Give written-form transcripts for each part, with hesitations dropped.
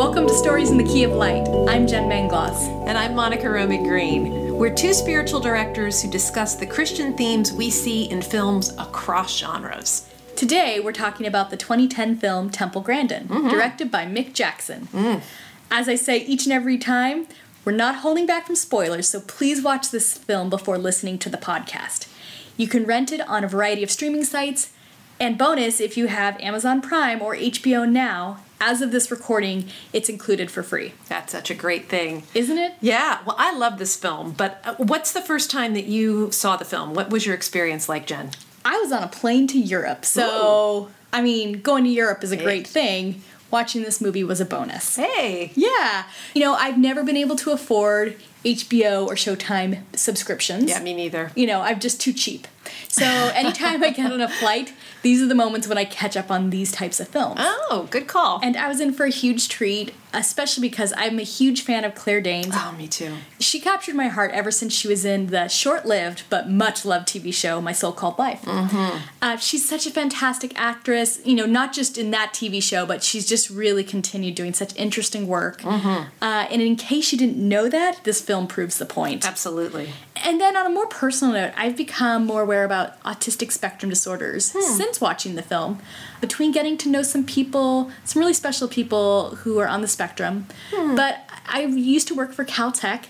Welcome to Stories in the Key of Light. I'm Jen Mangloss. And I'm Monica Romy Green. We're two spiritual directors who discuss the Christian themes we see in films across genres. Today, we're talking about the 2010 film Temple Grandin, directed by Mick Jackson. As I say each and every time, we're not holding back from spoilers, so please watch this film before listening to the podcast. You can rent it on a variety of streaming sites, and bonus, if you have Amazon Prime or HBO Now, as of this recording, it's included for free. That's such a great thing. Isn't it? Yeah, well, I love this film, but what's the first time that you saw the film? What was your experience like, Jen? I was on a plane to Europe, so, I mean, going to Europe is a great thing. Watching this movie was a bonus. Hey! Yeah. You know, I've never been able to afford HBO or Showtime subscriptions. Yeah, me neither. You know, I'm just too cheap. So anytime I get on a flight, these are the moments when I catch up on these types of films. Oh, good call. And I was in for a huge treat, especially because I'm a huge fan of Claire Danes. Oh, me too. She captured my heart ever since she was in the short-lived but much-loved TV show My So-Called Life. She's such a fantastic actress, you know, not just in that TV show, but she's just really continued doing such interesting work. And in case you didn't know that, this film proves the point. Absolutely. And then on a more personal note, I've become more aware about autistic spectrum disorders since watching the film. Between getting to know some people, some really special people who are on the spectrum. But I used to work for Caltech,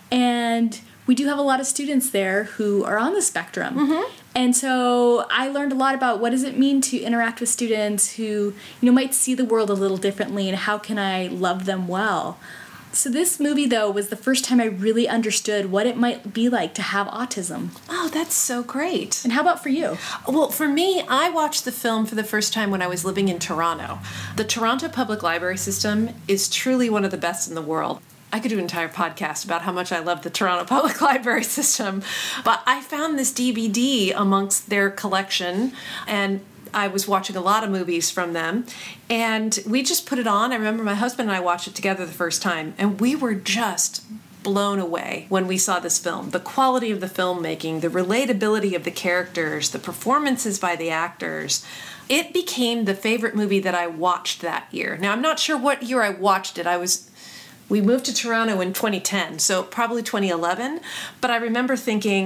and we do have a lot of students there who are on the spectrum. And so I learned a lot about what does it mean to interact with students who, you know, might see the world a little differently, and how can I love them well. So this movie, though, was the first time I really understood what it might be like to have autism. Oh, that's so great. And how about for you? Well, for me, I watched the film for the first time when I was living in Toronto. The Toronto Public Library system is truly one of the best in the world. I could do an entire podcast about how much I love the Toronto Public Library system, but I found this DVD amongst their collection, and I was watching a lot of movies from them, and we just put it on. I remember my husband and I watched it together the first time, and we were just blown away when we saw this film. The quality of the filmmaking, the relatability of the characters, the performances by the actors. It became the favorite movie that I watched that year. Now, I'm not sure what year I watched it. We moved to Toronto in 2010, so probably 2011, but I remember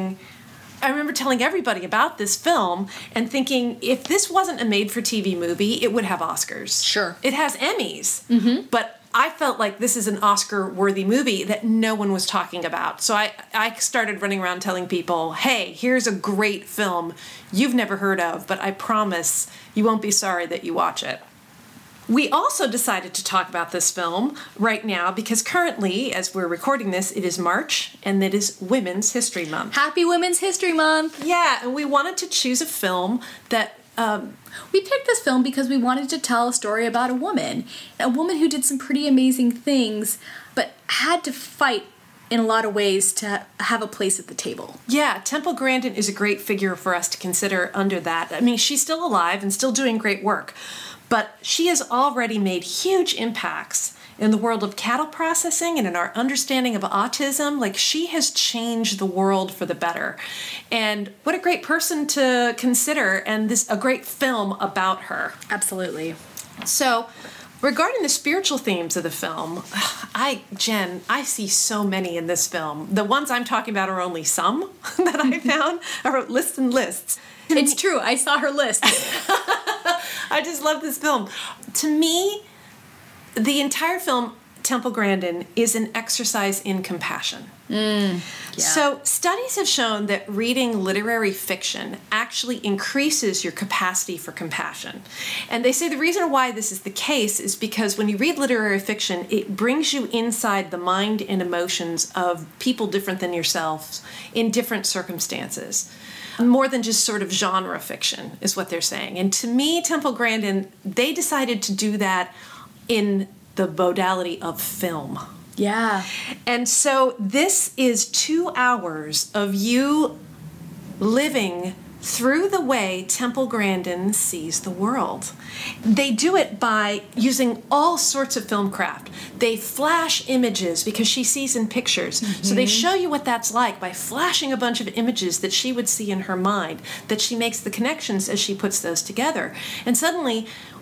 telling everybody about this film and thinking, if this wasn't a made-for-TV movie, it would have Oscars. Sure. It has Emmys, but I felt like this is an Oscar-worthy movie that no one was talking about. So I started running around telling people, hey, here's a great film you've never heard of, but I promise you won't be sorry that you watch it. We also decided to talk about this film right now because currently, as we're recording this, it is March, and it is Women's History Month. Happy Women's History Month! Yeah, and we wanted to choose a film that... We picked this film because we wanted to tell a story about a woman who did some pretty amazing things, but had to fight in a lot of ways to have a place at the table. Yeah, Temple Grandin is a great figure for us to consider under that. I mean, she's still alive and still doing great work, but she has already made huge impacts in the world of cattle processing and in our understanding of autism. Like, she has changed the world for the better. And what a great person to consider, and a great film about her. Absolutely. So, regarding the spiritual themes of the film, Jen, I see so many in this film. The ones I'm talking about are only some that I found. I wrote lists and lists. It's true. I saw her list. I just love this film. To me, the entire film, Temple Grandin, is an exercise in compassion. Yeah. So studies have shown that reading literary fiction actually increases your capacity for compassion. And they say the reason why this is the case is because when you read literary fiction, it brings you inside the mind and emotions of people different than yourselves in different circumstances. More than just sort of genre fiction is what they're saying. And to me, Temple Grandin, they decided to do that in the modality of film. Yeah. And so this is 2 hours of you living through the way Temple Grandin sees the world. They do it by using all sorts of film craft. They flash images because she sees in pictures. So they show you what that's like by flashing a bunch of images that she would see in her mind, that she makes the connections as she puts those together. And suddenly,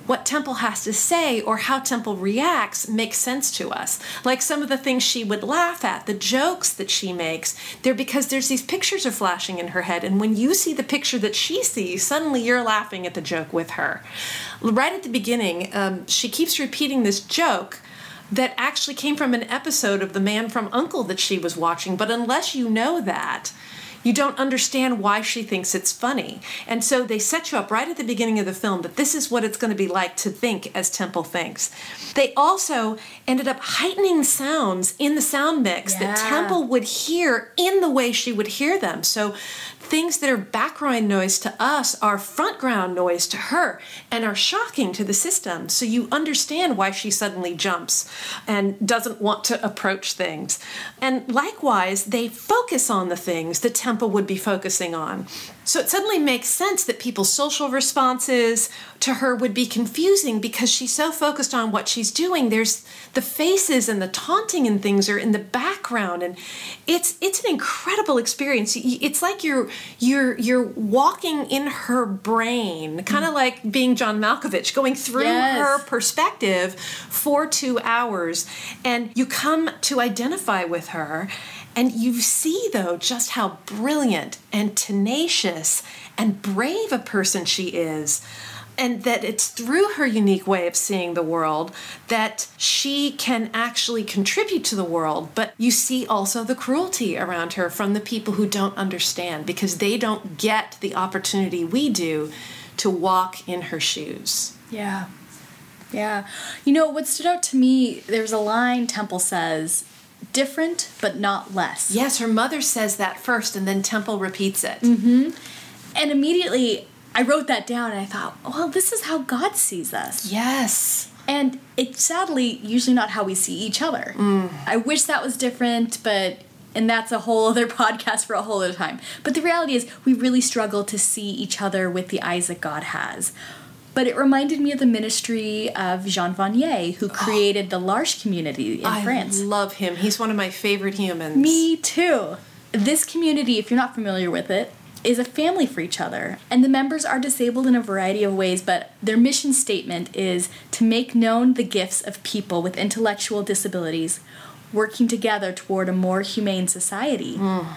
what Temple has to say or how Temple reacts makes sense to us. Like some of the things she would laugh at, the jokes that she makes, they're because there's these pictures are flashing in her head. And when you see the picture that she sees, suddenly you're laughing at the joke with her. Right at the beginning, she keeps repeating this joke that actually came from an episode of The Man from U.N.C.L.E. that she was watching. But unless you know that, you don't understand why she thinks it's funny. And so they set you up right at the beginning of the film that this is what it's going to be like to think as Temple thinks. They also ended up heightening sounds in the sound mix that Temple would hear in the way she would hear them. So things that are background noise to us are frontground noise to her and are shocking to the system. So you understand why she suddenly jumps and doesn't want to approach things. And likewise, they focus on the things that Temple would be focusing on. So it suddenly makes sense that people's social responses to her would be confusing because she's so focused on what she's doing. There's the faces and the taunting and things are in the background, and it's an incredible experience. It's like you're walking in her brain, kind of like being John Malkovich, going through her perspective for 2 hours, and you come to identify with her. And you see, though, just how brilliant and tenacious and brave a person she is. And that it's through her unique way of seeing the world that she can actually contribute to the world. But you see also the cruelty around her from the people who don't understand because they don't get the opportunity we do to walk in her shoes. Yeah. Yeah. You know, what stood out to me, there's a line Temple says, different, but not less. Yes, her mother says that first, and then Temple repeats it. Mm-hmm. And immediately, I wrote that down, and I thought, well, this is how God sees us. Yes. And it's sadly usually not how we see each other. I wish that was different, and that's a whole other podcast for a whole other time. But the reality is, we really struggle to see each other with the eyes that God has. But it reminded me of the ministry of Jean Vanier, who created the L'Arche community in France. I love him. He's one of my favorite humans. Me too. This community, if you're not familiar with it, is a family for each other. And the members are disabled in a variety of ways, but their mission statement is to make known the gifts of people with intellectual disabilities, working together toward a more humane society.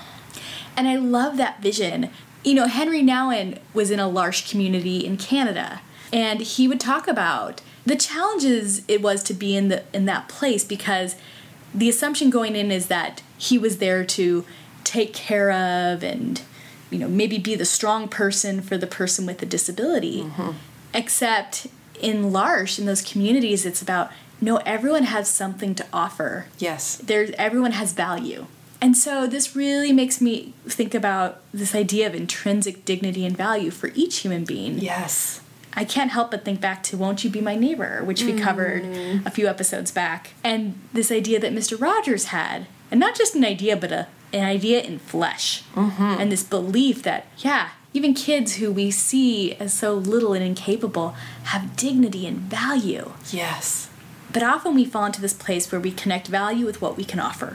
And I love that vision. You know, Henry Nouwen was in a L'Arche community in Canada. And he would talk about the challenges it was to be in that place because the assumption going in is that he was there to take care of and, you know, maybe be the strong person for the person with the disability. Except in L'Arche, in those communities, it's about, no, everyone has something to offer. Yes. Everyone has value. And so this really makes me think about this idea of intrinsic dignity and value for each human being. Yes. I can't help but think back to Won't You Be My Neighbor, which we covered a few episodes back. And this idea that Mr. Rogers had, and not just an idea, but an idea in flesh. And this belief that, even kids who we see as so little and incapable have dignity and value. Yes. But often we fall into this place where we connect value with what we can offer.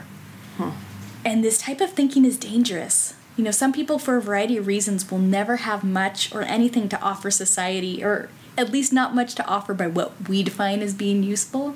And this type of thinking is dangerous. You know, some people, for a variety of reasons, will never have much or anything to offer society, or at least not much to offer by what we define as being useful.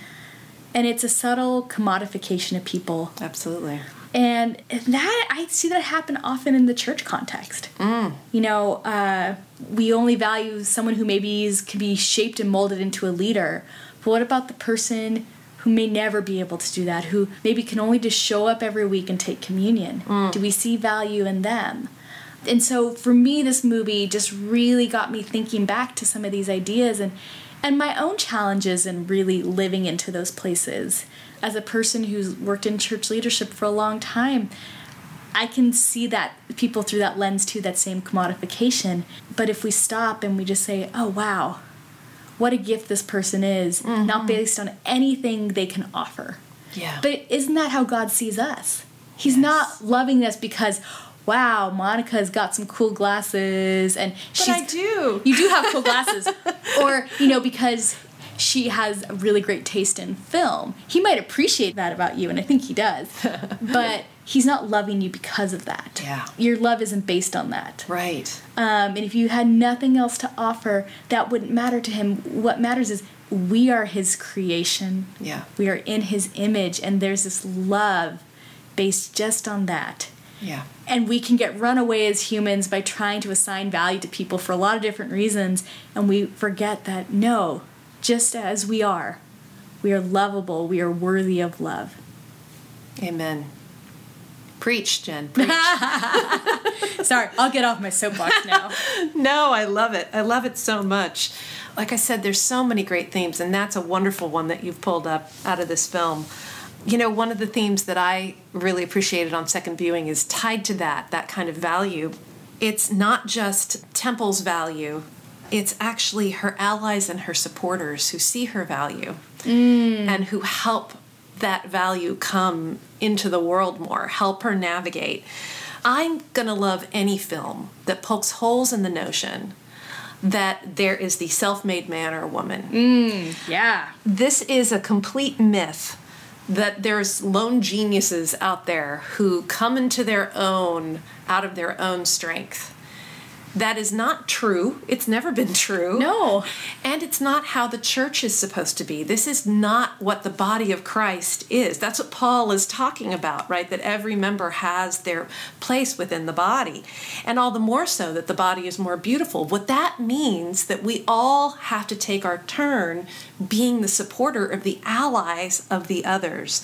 And it's a subtle commodification of people. Absolutely. And that, I see that happen often in the church context. You know, we only value someone who maybe can be shaped and molded into a leader. But what about the person who may never be able to do that, who maybe can only just show up every week and take communion? Do we see value in them? And so for me, this movie just really got me thinking back to some of these ideas and my own challenges in really living into those places. As a person who's worked in church leadership for a long time, I can see that people through that lens too, that same commodification. But if we stop and we just say, oh, wow, what a gift this person is, not based on anything they can offer. Yeah. But isn't that how God sees us? He's not loving us because, wow, Monica's got some cool glasses and But I do. You do have cool glasses. Or, you know, because she has a really great taste in film. He might appreciate that about you, and I think he does. But he's not loving you because of that. Yeah. Your love isn't based on that. Right. And if you had nothing else to offer, that wouldn't matter to him. What matters is we are his creation. Yeah. We are in his image, and there's this love based just on that. Yeah. And we can get run away as humans by trying to assign value to people for a lot of different reasons, and we forget that, no, just as we are lovable, we are worthy of love. Amen. Preach, Jen. Preach. Sorry, I'll get off my soapbox now. No, I love it. I love it so much. Like I said, there's so many great themes, and that's a wonderful one that you've pulled up out of this film. You know, one of the themes that I really appreciated on second viewing is tied to that kind of value. It's not just Temple's value, it's actually her allies and her supporters who see her value and who help that value come into the world more, help her navigate. I'm going to love any film that pokes holes in the notion that there is the self-made man or woman. Yeah. This is a complete myth that there's lone geniuses out there who come into their own out of their own strength. That is not true. It's never been true. No. And it's not how the church is supposed to be. This is not what the body of Christ is. That's what Paul is talking about, right? That every member has their place within the body. And all the more so that the body is more beautiful. What that means that we all have to take our turn being the supporter of the allies of the others.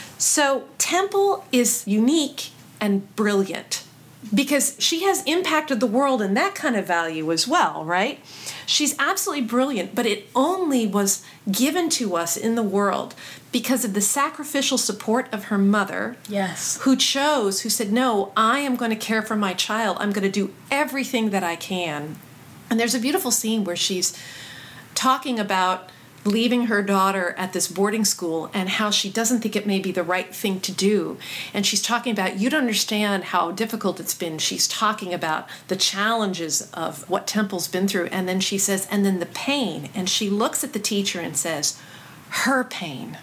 So Temple is unique and brilliant, because she has impacted the world in that kind of value as well, right? She's absolutely brilliant, but it only was given to us in the world because of the sacrificial support of her mother. Yes. Who said, no, I am going to care for my child. I'm going to do everything that I can. And there's a beautiful scene where she's talking about leaving her daughter at this boarding school and how she doesn't think it may be the right thing to do. And she's talking about, you don't understand how difficult it's been. She's talking about the challenges of what Temple's been through. And then she says, and then the pain. And she looks at the teacher and says, her pain.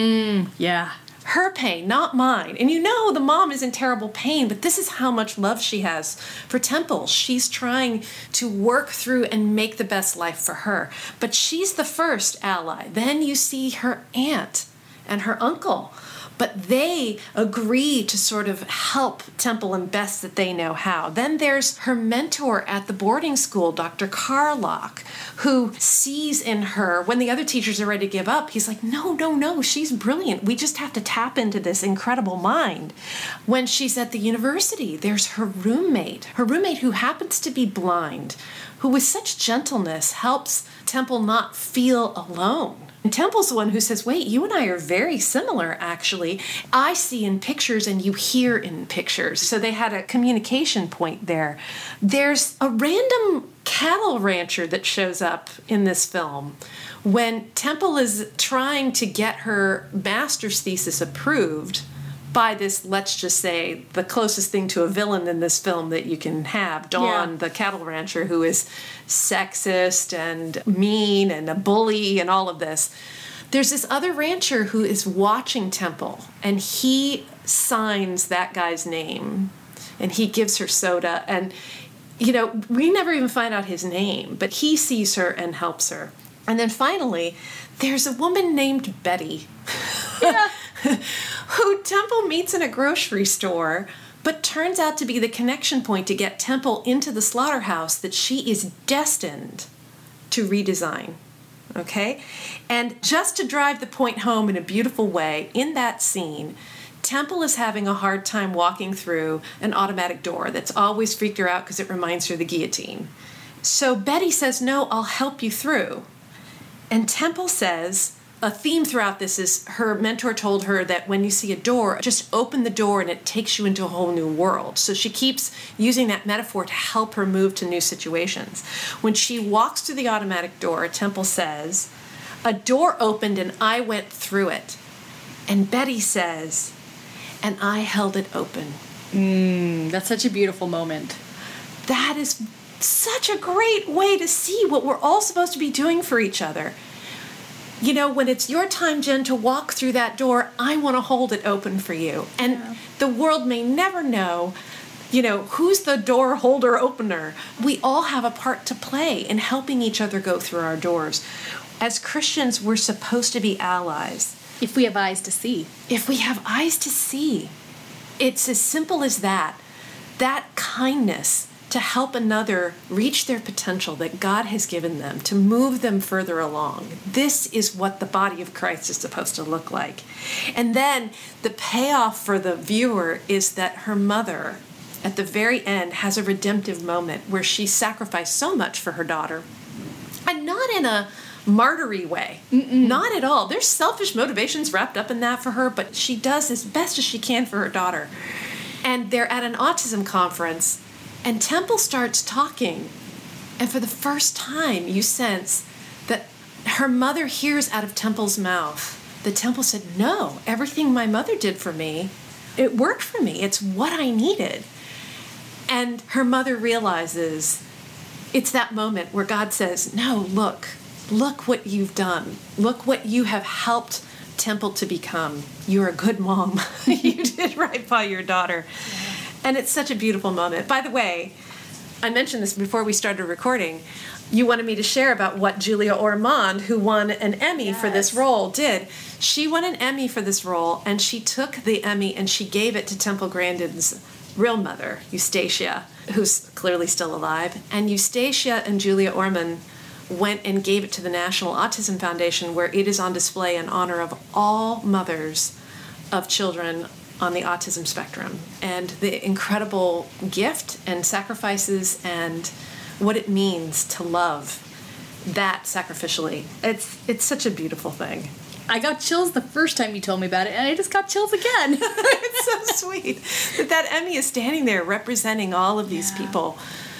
Yeah. Her pain, not mine. And you know the mom is in terrible pain, but this is how much love she has for Temple. She's trying to work through and make the best life for her. But she's the first ally. Then you see her aunt and her uncle. But they agree to sort of help Temple in best that they know how. Then there's her mentor at the boarding school, Dr. Carlock, who sees in her, when the other teachers are ready to give up, he's like, no, she's brilliant. We just have to tap into this incredible mind. When she's at the university, there's her roommate who happens to be blind, who with such gentleness helps Temple not feel alone. And Temple's the one who says, wait, you and I are very similar, actually. I see in pictures and you hear in pictures. So they had a communication point there. There's a random cattle rancher that shows up in this film when Temple is trying to get her master's thesis approved by this, let's just say, the closest thing to a villain in this film that you can have, Dawn, the cattle rancher, who is sexist and mean and a bully and all of this. There's this other rancher who is watching Temple, and he signs that guy's name, and he gives her soda, and, you know, we never even find out his name, but he sees her and helps her. And then finally, there's a woman named Betty. Yeah. Who Temple meets in a grocery store, but turns out to be the connection point to get Temple into the slaughterhouse that she is destined to redesign. Okay? And just to drive the point home in a beautiful way, in that scene, Temple is having a hard time walking through an automatic door that's always freaked her out because it reminds her of the guillotine. So Betty says, no, I'll help you through. And Temple says, a theme throughout this is her mentor told her that when you see a door, just open the door and it takes you into a whole new world. So she keeps using that metaphor to help her move to new situations. When she walks through the automatic door, Temple says, a door opened and I went through it. And Betty says, and I held it open. That's such a beautiful moment. That is such a great way to see what we're all supposed to be doing for each other. you know, when it's your time, Jen, to walk through that door, I want to hold it open for you. And the world may never know, you know, who's the door holder opener. We all have a part to play in helping each other go through our doors. As Christians, we're supposed to be allies. If we have eyes to see. If we have eyes to see. It's as simple as that. That kindness to help another reach their potential that God has given them, to move them further along. This is what the body of Christ is supposed to look like. And then the payoff for the viewer is that her mother, at the very end, has a redemptive moment where she sacrificed so much for her daughter. And not in a martyry way. Not at all. There's selfish motivations wrapped up in that for her, but she does as best as she can for her daughter. And they're at an autism conference, and Temple starts talking, and for the first time you sense that her mother hears out of Temple's mouth that Temple said, no, everything my mother did for me, it worked for me. It's what I needed. And her mother realizes it's that moment where God says, no, look what you've done. Look what you have helped Temple to become. You're a good mom. You did right by your daughter. And it's such a beautiful moment. By the way, I mentioned this before we started recording. You wanted me to share about what Julia Ormond, who won an Emmy for this role, did. She won an Emmy for this role, and she took the Emmy and she gave it to Temple Grandin's real mother, Eustacia, who's clearly still alive. And Eustacia and Julia Ormond went and gave it to the National Autism Foundation, where it is on display in honor of all mothers of children on the autism spectrum, and the incredible gift and sacrifices and what it means to love that sacrificially. It's such a beautiful thing. I got chills the first time you told me about it, and I just got chills again. It's so sweet that Emmy is standing there representing all of these people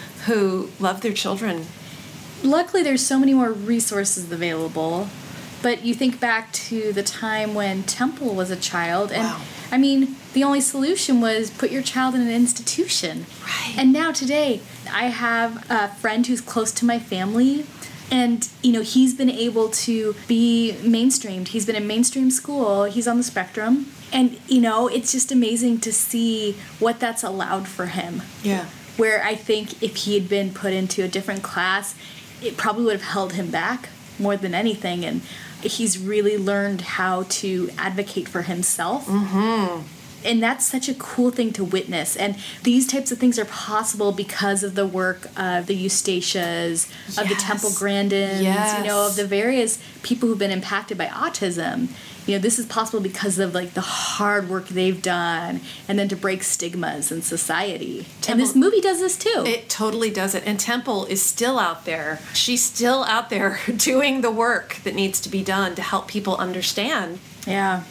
who love their children. Luckily, there's so many more resources available, but you think back to the time when Temple was a child, and I mean, the only solution was put your child in an institution. Right. And now today, I have a friend who's close to my family, and, you know, he's been able to be mainstreamed. He's been in mainstream school. He's on the spectrum. And, you know, it's just amazing to see what that's allowed for him. Yeah. Where I think if he had been put into a different class, it probably would have held him back more than anything. And he's really learned how to advocate for himself. Mm-hmm. And that's such a cool thing to witness. And these types of things are possible because of the work of the Eustacias, of the Temple Grandins, you know, of the various people who've been impacted by autism. You know, this is possible because of, like, the hard work they've done, and then to break stigmas in society. And this movie does this too. It totally does it. And Temple is still out there. She's still out there doing the work that needs to be done to help people understand. Yeah.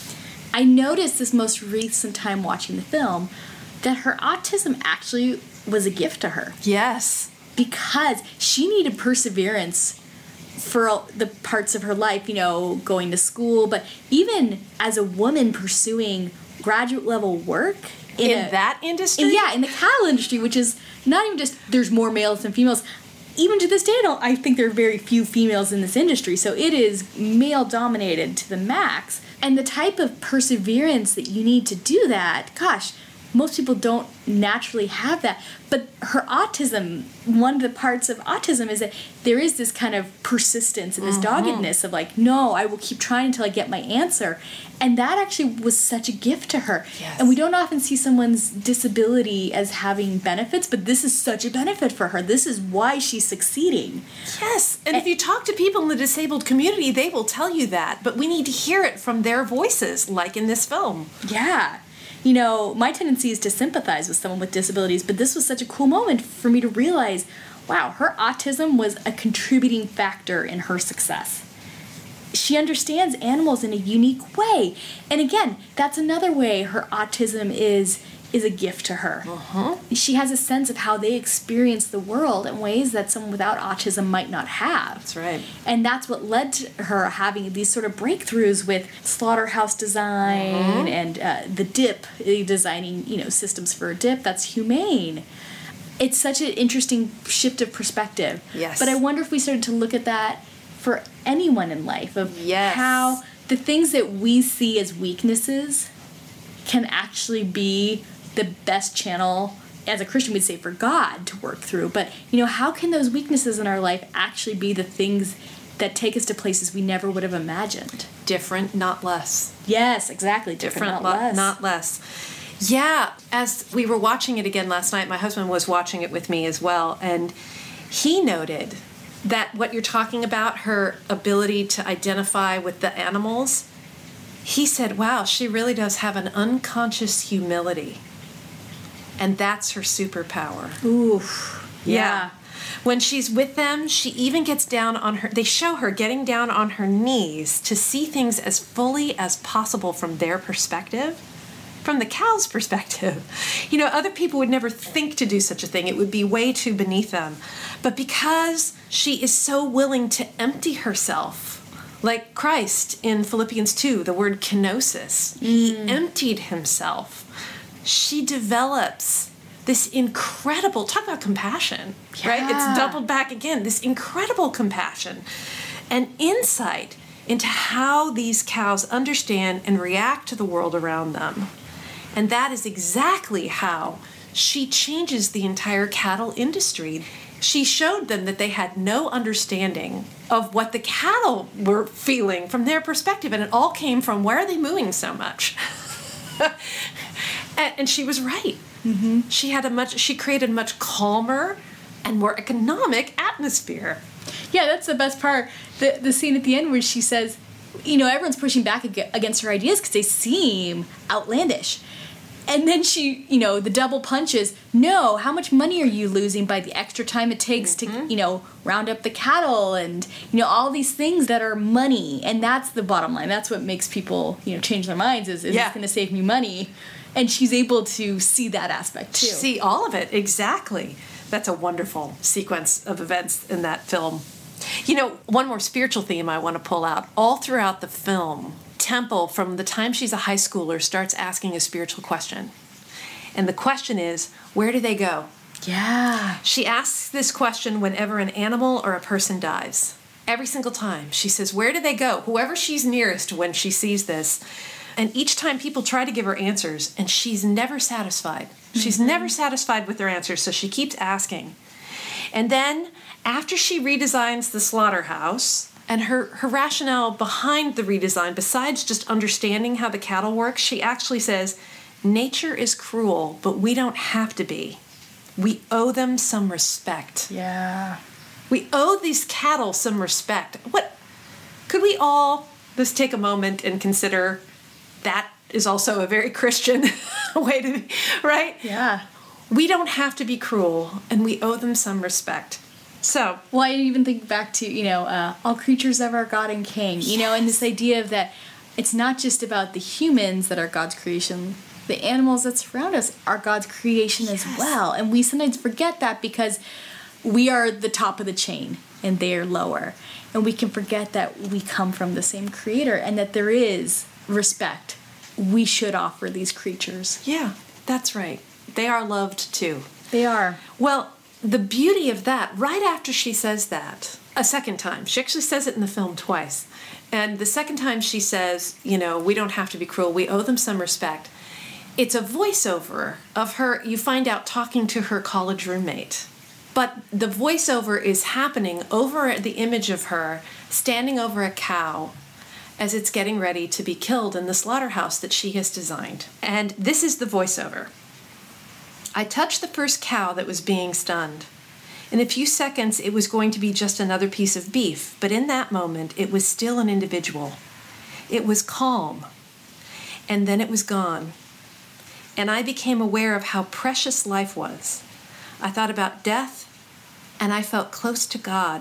I noticed this most recent time watching the film that her autism actually was a gift to her. Yes. Because she needed perseverance for the parts of her life, you know, going to school, but even as a woman pursuing graduate level work in that industry? Yeah, in the cattle industry, which is not even just there's more males than females. Even to this day, I think there are very few females in this industry, so it is male dominated to the max. And the type of perseverance that you need to do that, gosh, most people don't naturally have that. But her autism, one of the parts of autism is that there is this kind of persistence and this doggedness of, like, no, I will keep trying until I get my answer. And that actually was such a gift to her. Yes. And we don't often see someone's disability as having benefits, but this is such a benefit for her. This is why she's succeeding. Yes. And if you talk to people in the disabled community, they will tell you that. But we need to hear it from their voices, like in this film. Yeah. You know, my tendency is to sympathize with someone with disabilities, but this was such a cool moment for me to realize, wow, her autism was a contributing factor in her success. She understands animals in a unique way. And again, that's another way her autism is a gift to her. She has a sense of how they experience the world in ways that someone without autism might not have. That's right. And that's what led to her having these sort of breakthroughs with slaughterhouse design and the dip, designing, you know, systems for a dip that's humane. It's such an interesting shift of perspective. Yes. But I wonder if we started to look at that for anyone in life of Yes. how the things that we see as weaknesses can actually be the best channel, as a Christian we'd say, for God to work through. But, how can those weaknesses in our life actually be the things that take us to places we never would have imagined? Different, not less. Yes, exactly. Different, Not less. Yeah, as we were watching it again last night, my husband was watching it with me as well, and he noted that what you're talking about, her ability to identify with the animals, he said, wow, she really does have an unconscious humility. And that's her superpower. Oof. Yeah. When she's with them, she even gets down on they show her getting down on her knees to see things as fully as possible from their perspective, from the cow's perspective. Other people would never think to do such a thing. It would be way too beneath them. But because she is so willing to empty herself, like Christ in Philippians 2, the word kenosis, he emptied himself. She develops this incredible, talk about compassion, right? It's doubled back again, this incredible compassion and insight into how these cows understand and react to the world around them. And that is exactly how she changes the entire cattle industry. She showed them that they had no understanding of what the cattle were feeling from their perspective, and it all came from, why are they mooing so much? And she was right. Mm-hmm. She created a much calmer and more economic atmosphere. Yeah, that's the best part. The scene at the end where she says, everyone's pushing back against her ideas because they seem outlandish. And then she, the double punches, no, how much money are you losing by the extra time it takes to, round up the cattle and, all these things that are money. And that's the bottom line. That's what makes people, change their minds is it's going to save me money. And she's able to see that aspect, too. See all of it, exactly. That's a wonderful sequence of events in that film. One more spiritual theme I want to pull out. All throughout the film, Temple, from the time she's a high schooler, starts asking a spiritual question. And the question is, where do they go? Yeah. She asks this question whenever an animal or a person dies. Every single time. She says, where do they go? Whoever she's nearest when she sees this. And each time people try to give her answers, and she's never satisfied. She's never satisfied with their answers, so she keeps asking. And then, after she redesigns the slaughterhouse, and her rationale behind the redesign, besides just understanding how the cattle work, she actually says, nature is cruel, but we don't have to be. We owe them some respect. Yeah. We owe these cattle some respect. What? Could we all just take a moment and consider that is also a very Christian way to be, right? Yeah. We don't have to be cruel, and we owe them some respect. So, well, I even think back to, all creatures of our God and King, and this idea of that it's not just about the humans that are God's creation. The animals that surround us are God's creation as well. And we sometimes forget that because we are the top of the chain and they are lower. And we can forget that we come from the same creator and that there is respect we should offer these creatures. Yeah, that's right. They are loved too. They are. Well, the beauty of that, right after she says that, a second time, she actually says it in the film twice, and the second time she says, we don't have to be cruel, we owe them some respect, it's a voiceover of her, you find out, talking to her college roommate. But the voiceover is happening over the image of her standing over a cow as it's getting ready to be killed in the slaughterhouse that she has designed. And this is the voiceover. I touched the first cow that was being stunned. In a few seconds, it was going to be just another piece of beef, but in that moment, it was still an individual. It was calm, and then it was gone. And I became aware of how precious life was. I thought about death, and I felt close to God.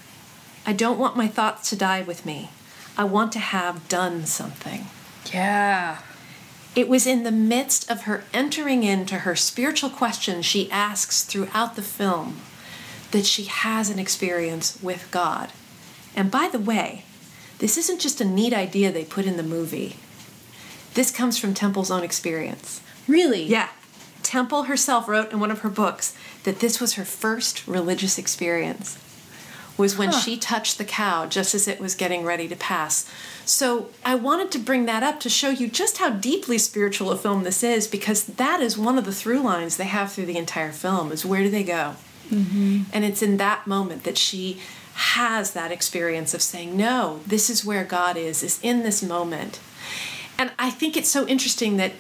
I don't want my thoughts to die with me. I want to have done something. Yeah. It was in the midst of her entering into her spiritual questions she asks throughout the film that she has an experience with God. And by the way, this isn't just a neat idea they put in the movie. This comes from Temple's own experience. Really? Yeah. Temple herself wrote in one of her books that this was her first religious experience. was when she touched the cow just as it was getting ready to pass. So I wanted to bring that up to show you just how deeply spiritual a film this is, because that is one of the through lines they have through the entire film, is where do they go? Mm-hmm. And it's in that moment that she has that experience of saying, no, this is where God is in this moment. And I think it's so interesting that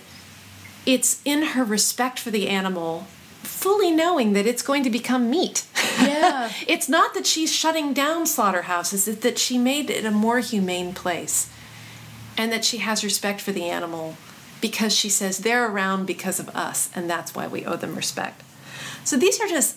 it's in her respect for the animal, fully knowing that it's going to become meat. Yeah. It's not that she's shutting down slaughterhouses, it's that she made it a more humane place. And that she has respect for the animal because she says they're around because of us, and that's why we owe them respect. So these are just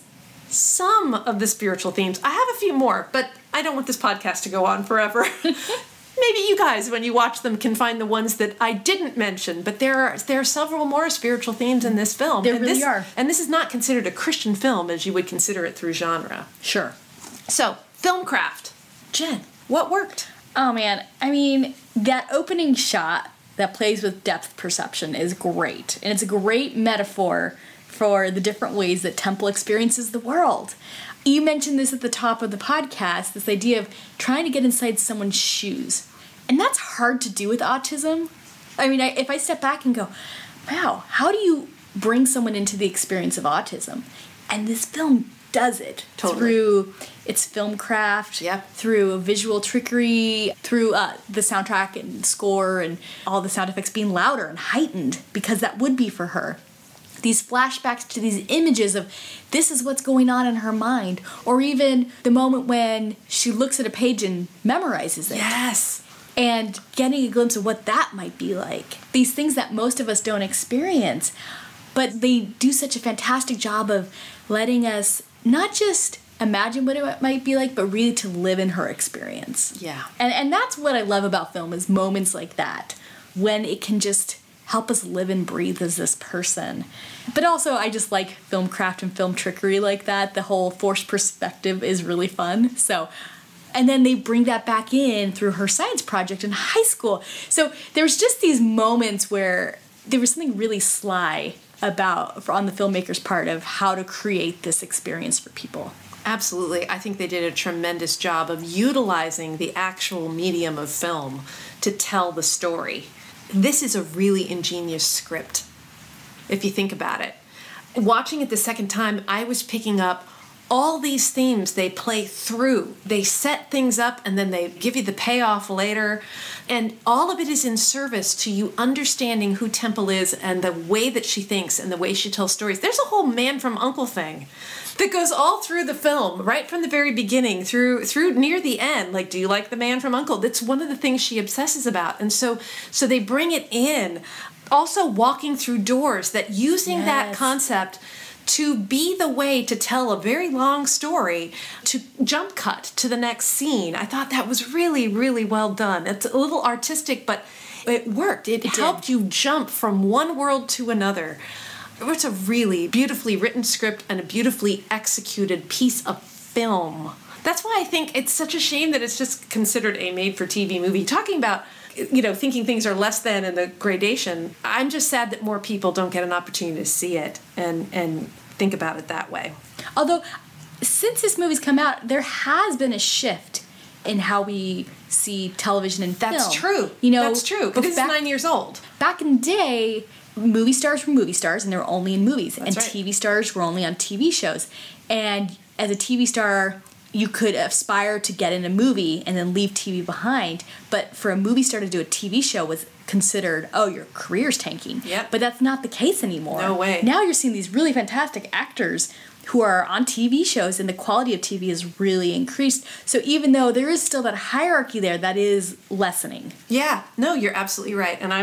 some of the spiritual themes. I have a few more, but I don't want this podcast to go on forever. Maybe you guys, when you watch them, can find the ones that I didn't mention, but there are several more spiritual themes in this film. There really are. And this is not considered a Christian film as you would consider it through genre. Sure. So, film craft. Jen, what worked? Oh, man. I mean, that opening shot that plays with depth perception is great. And it's a great metaphor for the different ways that Temple experiences the world. You mentioned this at the top of the podcast, this idea of trying to get inside someone's shoes. And that's hard to do with autism. I mean, if I step back and go, wow, how do you bring someone into the experience of autism? And this film does it. Totally. Through its film craft, Yep. through visual trickery, through the soundtrack and score and all the sound effects being louder and heightened, because that would be for her. These flashbacks to these images of this is what's going on in her mind, or even the moment when she looks at a page and memorizes it. Yes. And getting a glimpse of what that might be like. These things that most of us don't experience, but they do such a fantastic job of letting us not just imagine what it might be like, but really to live in her experience. Yeah. And that's what I love about film, is moments like that, when it can just help us live and breathe as this person. But also, I just like film craft and film trickery like that. The whole forced perspective is really fun. So, and then they bring that back in through her science project in high school. So there's just these moments where there was something really sly about, on the filmmaker's part, of how to create this experience for people. Absolutely. I think they did a tremendous job of utilizing the actual medium of film to tell the story. This is a really ingenious script, if you think about it. Watching it the second time, I was picking up all these themes they play through. They set things up and then they give you the payoff later. And all of it is in service to you understanding who Temple is and the way that she thinks and the way she tells stories. There's a whole Man from U.N.C.L.E. thing that goes all through the film, right from the very beginning through near the end. Like, do you like the Man from U.N.C.L.E.? That's one of the things she obsesses about. And so they bring it in. Also walking through doors, that using that concept to be the way to tell a very long story, to jump cut to the next scene. I thought that was really, really well done. It's a little artistic, but it worked. It helped you jump from one world to another. It's a really beautifully written script and a beautifully executed piece of film. That's why I think it's such a shame that it's just considered a made-for-TV movie. Talking about, thinking things are less than in the gradation, I'm just sad that more people don't get an opportunity to see it and think about it that way. Although, since this movie's come out, there has been a shift in how we see television and film. That's true. That's true. But it's 9 years old. Back in the day, movie stars were movie stars, and they were only in movies. That's right. TV stars were only on TV shows. And as a TV star, you could aspire to get in a movie and then leave TV behind. But for a movie star to do a TV show was considered, oh, your career's tanking. Yep. But that's not the case anymore. No way. Now you're seeing these really fantastic actors who are on TV shows, and the quality of TV is really increased. So even though there is still that hierarchy there, that is lessening. Yeah, no, you're absolutely right. And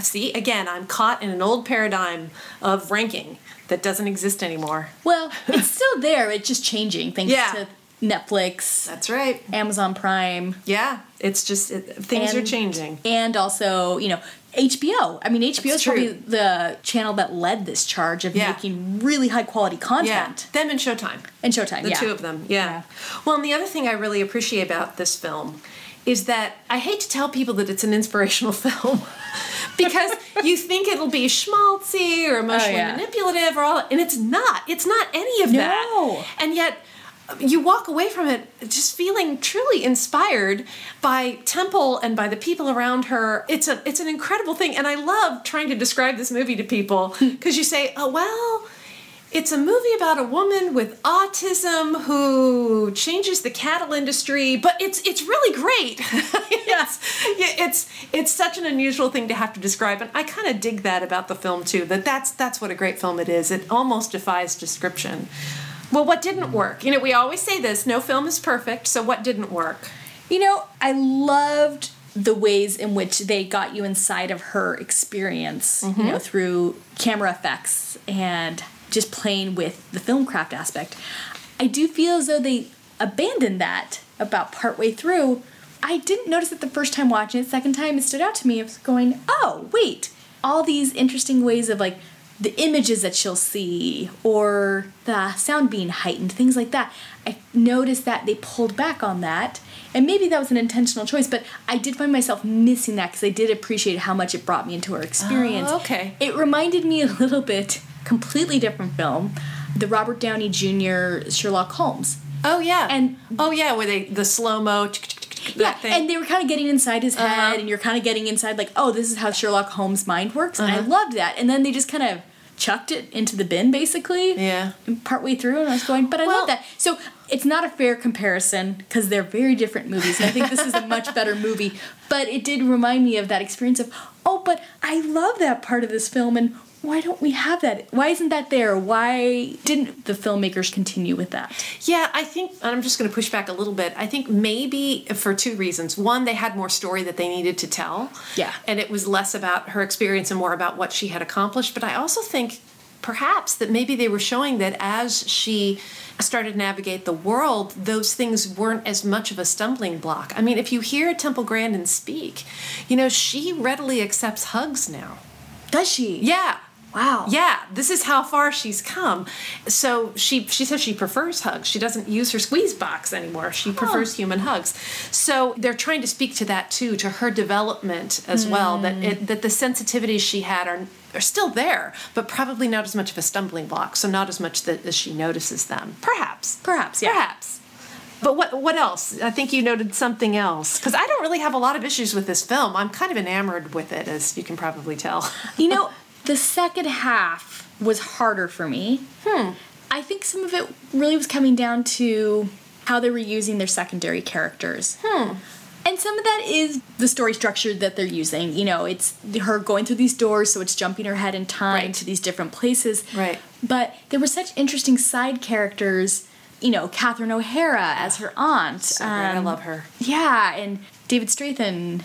I'm caught in an old paradigm of ranking that doesn't exist anymore. Well, it's still there. It's just changing thanks to Netflix. That's right. Amazon Prime. Yeah, it's just things are changing. And also, HBO. I mean, HBO is probably the channel that led this charge of making really high quality content. Yeah, them and Showtime. The two of them, yeah. Well, and the other thing I really appreciate about this film is that I hate to tell people that it's an inspirational film because you think it'll be schmaltzy or emotionally manipulative or all, and it's not. It's not any of that. No. And yet, you walk away from it just feeling truly inspired by Temple and by the people around her. It's an incredible thing. And I love trying to describe this movie to people because you say, oh, well, it's a movie about a woman with autism who changes the cattle industry, but it's really great. It's such an unusual thing to have to describe, and I kind of dig that about the film too. That's what a great film it is. It almost defies description. Well, what didn't work? We always say this: no film is perfect. So what didn't work? I loved the ways in which they got you inside of her experience, through camera effects and just playing with the film craft aspect. I do feel as though they abandoned that about partway through. I didn't notice it the first time watching it. Second time it stood out to me. I was going, oh, wait. All these interesting ways of like the images that she'll see or the sound being heightened, things like that. I noticed that they pulled back on that. And maybe that was an intentional choice, but I did find myself missing that because I did appreciate how much it brought me into her experience. Oh, okay. It reminded me a little bit, completely different film, the Robert Downey Jr. Sherlock Holmes. Oh, yeah. Where the slow-mo, that thing. And they were kind of getting inside his head, and you're kind of getting inside, like, oh, this is how Sherlock Holmes' mind works, and I loved that. And then they just kind of chucked it into the bin, basically. Yeah. Partway through, and I was going, but I love that. So it's not a fair comparison, because they're very different movies, and I think this is a much better movie. But it did remind me of that experience of, oh, but I love that part of this film, and why don't we have that? Why isn't that there? Why didn't the filmmakers continue with that? Yeah, I think, and I'm just going to push back a little bit, I think maybe for two reasons. One, they had more story that they needed to tell. Yeah. And it was less about her experience and more about what she had accomplished. But I also think perhaps that maybe they were showing that as she started to navigate the world, those things weren't as much of a stumbling block. I mean, if you hear Temple Grandin speak, she readily accepts hugs now. Does she? Yeah. Wow. Yeah, this is how far she's come. So she says she prefers hugs. She doesn't use her squeeze box anymore. She prefers human hugs. So they're trying to speak to that too, to her development as well, that the sensitivities she had are still there, but probably not as much of a stumbling block, so not as much as she notices them. Perhaps. Yeah. Perhaps. But what else? I think you noted something else. Because I don't really have a lot of issues with this film. I'm kind of enamored with it, as you can probably tell. The second half was harder for me. I think some of it really was coming down to how they were using their secondary characters. And some of that is the story structure that they're using. It's her going through these doors, so it's jumping her head in time to these different places. Right. But there were such interesting side characters. Catherine O'Hara as her aunt. So great. I love her. Yeah, and David Strathairn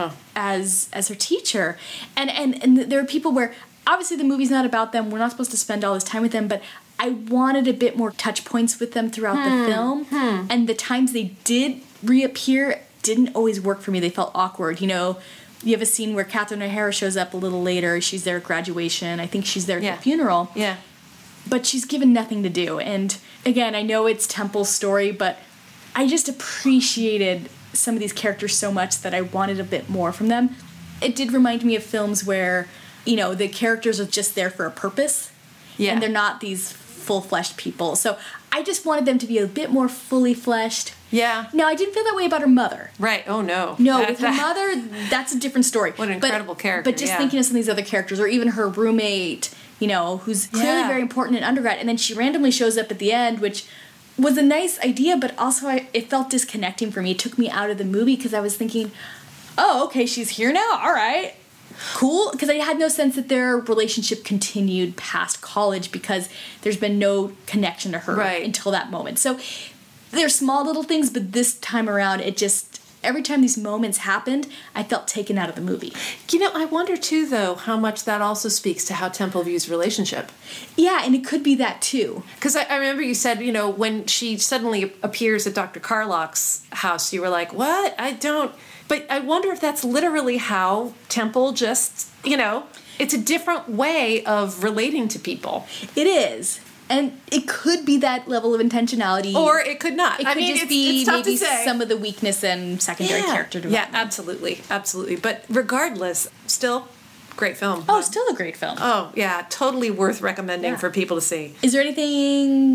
as her teacher. And there are people where, obviously the movie's not about them, we're not supposed to spend all this time with them, but I wanted a bit more touch points with them throughout the film. And the times they did reappear didn't always work for me. They felt awkward. You have a scene where Catherine O'Hara shows up a little later. She's there at graduation. I think she's there at the funeral. Yeah. But she's given nothing to do. And again, I know it's Temple's story, but I just appreciated some of these characters so much that I wanted a bit more from them. It did remind me of films where, the characters are just there for a purpose. Yeah. And they're not these full-fleshed people. So I just wanted them to be a bit more fully fleshed. Yeah. Now, I didn't feel that way about her mother. Right. Oh, no. No, with her mother, that's a different story. What an incredible character. But just thinking of some of these other characters, or even her roommate, who's clearly very important in undergrad, and then she randomly shows up at the end, which was a nice idea, but also it felt disconnecting for me. It took me out of the movie because I was thinking, oh, okay, she's here now? All right. Cool, because I had no sense that their relationship continued past college because there's been no connection to her until that moment. So they're small little things, but this time around, it just, every time these moments happened, I felt taken out of the movie. I wonder too, though, how much that also speaks to how Temple views relationship. Yeah, and it could be that too. Because I remember you said, when she suddenly appears at Dr. Carlock's house, you were like, what? But I wonder if that's literally how Temple just, it's a different way of relating to people. It is. And it could be that level of intentionality. Or it could not. It could just be maybe some of the weakness and secondary character development. Yeah, absolutely. Absolutely. But regardless, still, great film. Still a great film. Oh, yeah. Totally worth recommending for people to see. Is there anything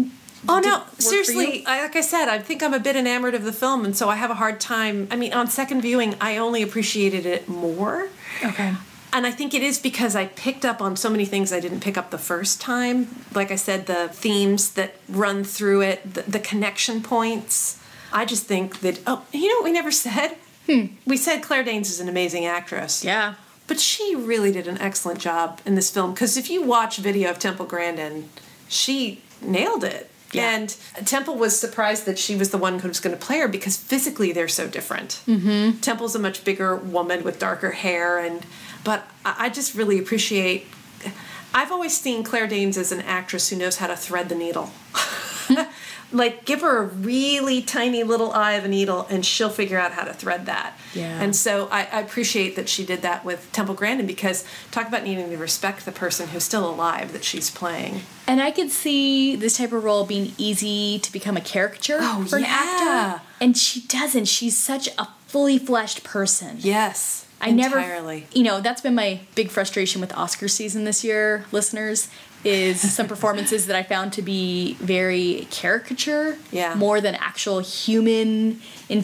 Oh, did no. work for Seriously, you? like I said, I think I'm a bit enamored of the film, and so I have a hard time. I mean, on second viewing, I only appreciated it more. Okay. And I think it is because I picked up on so many things I didn't pick up the first time. Like I said, the themes that run through it, the connection points. I just think that, you know what we never said? We said Claire Danes is an amazing actress. Yeah. But she really did an excellent job in this film. Because if you watch video of Temple Grandin, she nailed it. Yeah. And Temple was surprised that she was the one who was going to play her because physically they're so different. Mm-hmm. Temple's a much bigger woman with darker hair. But I just really appreciate... I've always seen Claire Danes as an actress who knows how to thread the needle. Like, give her a really tiny little eye of a needle and she'll figure out how to thread that. Yeah. And so I appreciate that she did that with Temple Grandin because talk about needing to respect the person who's still alive that she's playing. And I could see this type of role being easy to become a caricature for an actor. And she doesn't. She's such a fully fleshed person. Yes. Entirely. That's been my big frustration with Oscar season this year, listeners, is some performances that I found to be very caricature, more than actual human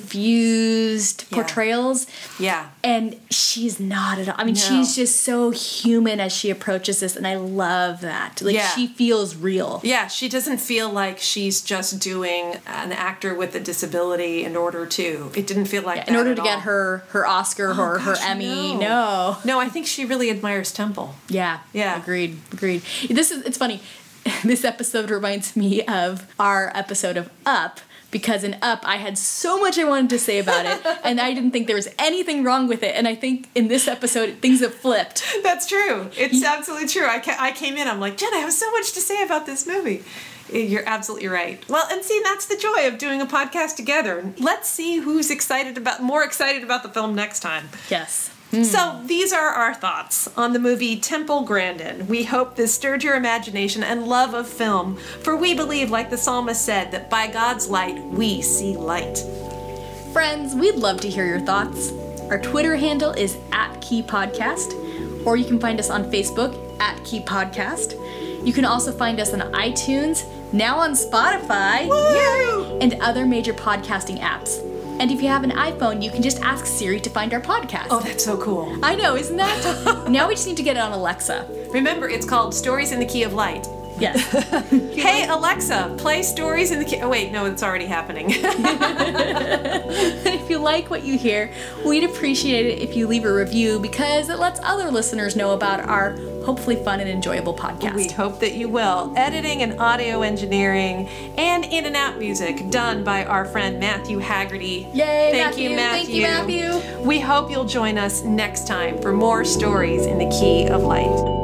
infused portrayals. Yeah. And she's not at all. I mean, she's just so human as she approaches this, and I love that. Like, she feels real. Yeah, she doesn't feel like she's just doing an actor with a disability in order to. It didn't feel like that in order at to all. get her Oscar or her Emmy. No, I think she really admires Temple. Yeah. Agreed. It's funny. This episode reminds me of our episode of Up, because in Up I had so much I wanted to say about it, and I didn't think there was anything wrong with it. And I think in this episode things have flipped. That's true. It's absolutely true. I came in, I'm like, Jen, I have so much to say about this movie. You're absolutely right. Well, and see, that's the joy of doing a podcast together. Let's see who's more excited about the film next time. Yes. So these are our thoughts on the movie Temple Grandin. We hope this stirred your imagination and love of film, for we believe, like the psalmist said, that by God's light we see light. Friends, we'd love to hear your thoughts. Our Twitter handle is @KeyPodcast, or you can find us on Facebook @KeyPodcast. You can also find us on iTunes, now on Spotify, and other major podcasting apps. And if you have an iPhone, you can just ask Siri to find our podcast. Oh, that's so cool. I know, isn't that? Now we just need to get it on Alexa. Remember, it's called Stories in the Key of Light. Yes. Hey, Alexa, play Stories in the Key... Oh, wait, no, it's already happening. If you like what you hear, we'd appreciate it if you leave a review, because it lets other listeners know about our hopefully fun and enjoyable podcast. We hope that you will. Editing and audio engineering and in and out music done by our friend Matthew Haggerty. Yay, Thank you, Matthew. Thank you, Matthew. We hope you'll join us next time for more Stories in the Key of Light.